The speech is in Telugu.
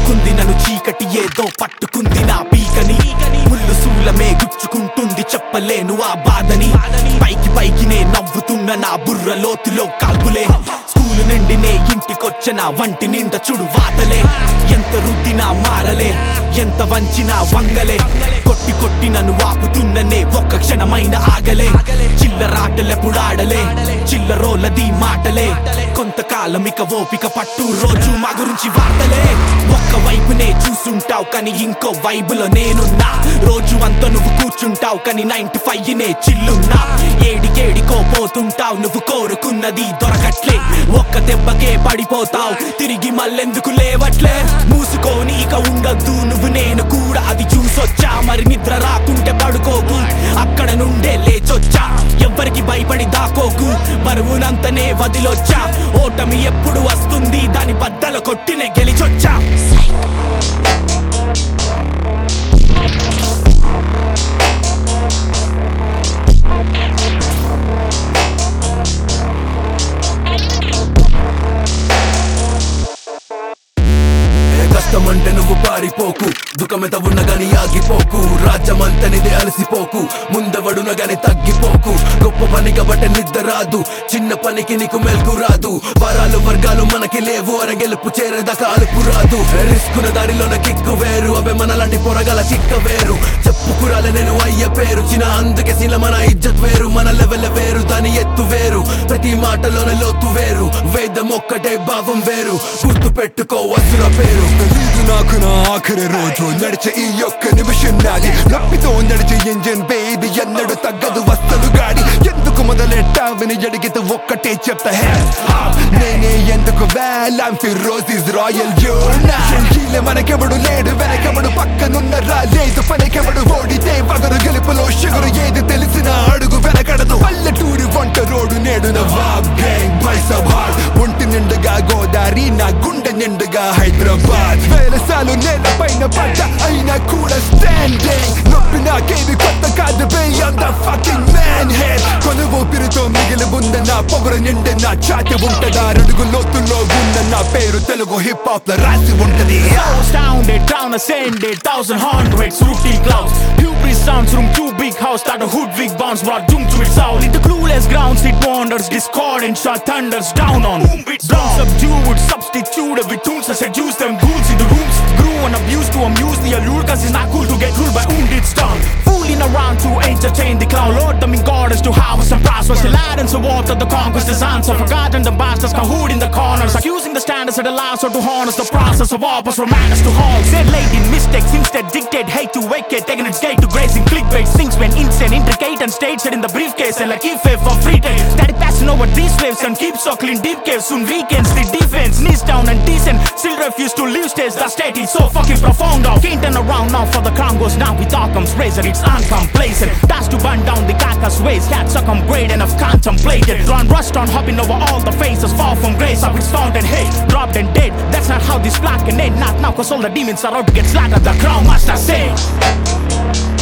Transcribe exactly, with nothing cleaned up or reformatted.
చుట్టుకుంది నన్ను చీకటి ఏదో పట్టుకుంది నా పీకని ముళ్ళు సూలమే గుచ్చుకుంటుంది చెప్పలేను ఆ బాధని పైకి పైకి నే నవ్వుతున్న నా బుర్ర లోతులో కాల్పులే స్కూలు నుండి నే ఇంటికొచ్చిన వంటి నింద చుడు వాతలే ఎంత రుద్దినా మారలే ఎంత వంచినా వంగలే కొట్టి కొట్టి నన్ను ఆపుతున్ననే ఒక్క క్షణమైన ఆగలే చిల్లరాటలెప్పుడాడలే చిల్లరోలది మాటలే కొంతకాలం ఇక ఓపిక పట్టు రోజు మా గురించి వార్తలే ఒక్క వైపునే చూసుంటావు కానీ ఇంకో వైపులో నేనున్నా రోజు అంతా నువ్వు కూర్చుంటావు కానీ నైన్టీ ఫైవ్ నే చిల్లున్నా ఏడికేడికో పోతుంటావు నువ్వు కోరుకున్నది దొరకట్లే ఒక్క దెబ్బకే పడిపోతావు తిరిగి మళ్ళెందుకు లేవట్లే మూసుకొని ఇక ఉండద్దు నువ్వు నేను కూడా అది చూసొచ్చా మరి నిద్ర రాకుంటే పడుకోకు అక్కడ నుండే లేచొచ్చా ఎవ్వరికి భయపడి దాకోకు బరువునంతనే వదిలొచ్చా ఓటమి ఎప్పుడు వస్తుంది దాని బద్దల కొట్టినే గెలిచొచ్చా కష్టమంటే నువ్వు పారిపోకు దుఃఖమెంత ఉన్నా గాని ఆగిపోకు రాజ్యమంతనిదే అలసిపోకు ముందవడున గాని తగ్గిపోకు గొప్ప పని కాబట్టి నిద్ర రాదు చిన్న పనికి నీకు మెల్కు రాదు వరాలు వర్గాలు మనకి లేవు అర గెలుపు చేరేదాకా అలుపు రాదు రిస్కున దారిలోన కిక్కు వేరు అవే మనలాంటి పొరగల చిక్క వేరు చెప్పుకురాలే నేను అయ్య పేరు చిన్న అందుకే శీల మన ఇజ్జత్ వేరు మన లెవెల్ వేరు దాని ఎత్తు వేరు ప్రతి మాటలోన లోతు వేరు వేదం ఒక్కటే భావం వేరు గుర్తు పెట్టుకో వసుర పేరు నాకు నా ఆఖరి రోజు నడిచే ఈ యొక్క నిమిషం నాది నప్పితో నడిచే ఇంజిన్ బేబీ ఎన్నడు తగ్గదు వస్తలు గాడి ఎందుకు మొదలెట్టావని అడిగితే ఒక్కటే చెప్తా నేనే ఎందుకు వేలాం ఫిరోజీస్ రాయల్ యూనా మనకెవడు లేడు వెనకెవడు పక్కనున్న రాలేదు పనికెవడు ఓడితే వగరు గెలుపులో షుగరు ఏది తెలిసిన అడుగు వెనకడదు పల్లెటూరి వంట రోడ్డు నేడు నా వాబ్ గ్యాంగ్ బైసబాద్ ఒంటి నిండుగా గోదావరి నా గుండె నిండుగా హైదరాబాద్ వేల సార్లు నేల పైన పడ్డ అయినా కూడా స్టాండింగ్ నొప్పి నాకేది కొత్త కాదు beyond the fucking man head కొను ఊపిరితో మిగిలి ఉన్న నా పొగరు నిండి నా చాటి ఉంటదా అడుగు లోతుల్లో ఉన్న నా పేరు తెలుగు హిప్ హాప్ లో రాసి ఉంటది Astounded, down ascended, thousand hundreds, rooty clouds Hubris sounds from too big house that a hood wig bounce brought doom to its soul Into clueless grounds it wanders, discord and shot thunders down on Brown subdued, substituted with tunes that seduce them ghouls in the rooms Grew and abused to amuse the allure cause it's not cool to get ruled by wounded stone Fooling around to entertain the clown Lord them in goddess to harvest and prosper The ladders of water, the conquest is answer Forgotten the bastards cahoot in the corners Accusing the standards of the last or to harness the process of opus from manners to halls Said late in mistakes, instead dictate hate to wake it Taking its gate to grazing clickbait Things when insane, intricate and staged in the briefcase And like if for free take Steady passing over these waves and keep circling deep caves Soon weekends, the defense, knees down and decent Still refuse to leave stage, the state is so fucking profound off Can't turn around now for the crown goes down with Occam's razor It's uncomplacent, task to burn down the carcass ways Cats succumb great and have contemplated Run rust on hopping over all the faces Far from grace, up it's found and hate Dropped and dead, that's not how this block can end Not now cause all the demons are out to get slaughtered The crown must have saved